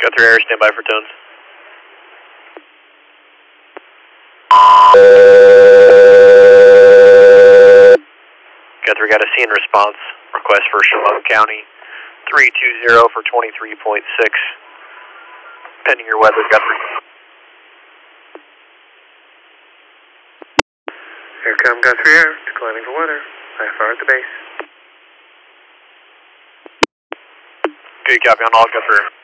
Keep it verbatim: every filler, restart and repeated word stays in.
Guthrie Air, stand by for tones. Guthrie, got a scene response request for Shalom County three two zero for twenty-three point six. Pending your weather, Guthrie. Here come Guthrie Air, declining for weather. I F R at the base. Good copy on all, Guthrie Air.